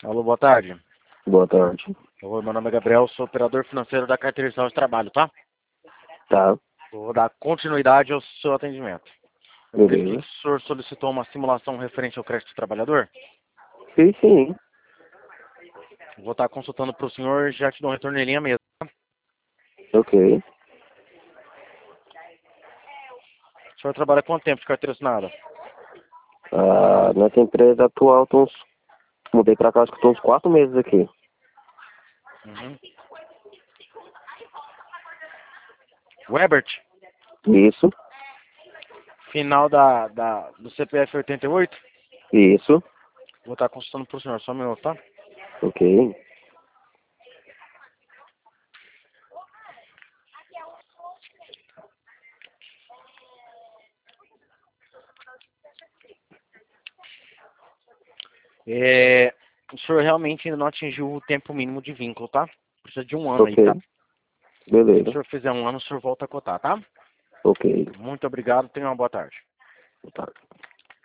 Alô, boa tarde. Boa tarde. Oi, meu nome é Gabriel, sou operador financeiro da Carteirização de Trabalho, tá? Tá, Vou dar continuidade ao seu atendimento. Eu vi aqui que beleza. o senhor solicitou uma simulação referente ao crédito do trabalhador. Sim, sim. Vou estar consultando para o senhor e já te dou um retorno em linha mesmo. Ok. O senhor trabalha quanto tempo de carteira assinada? Nessa empresa atual, mudei pra cá, acho que tô uns 4 meses aqui. Uhum. Webert, Isso, final do CPF 88. isso. Vou estar consultando para o senhor, só um minuto, tá? Ok. O senhor realmente ainda não atingiu o tempo mínimo de vínculo, tá? Precisa de um ano aí, Ok. tá? Se o Beleza. senhor fizer um ano, o senhor volta a cotar, tá? Ok. Muito obrigado, tenha uma boa tarde. Tá.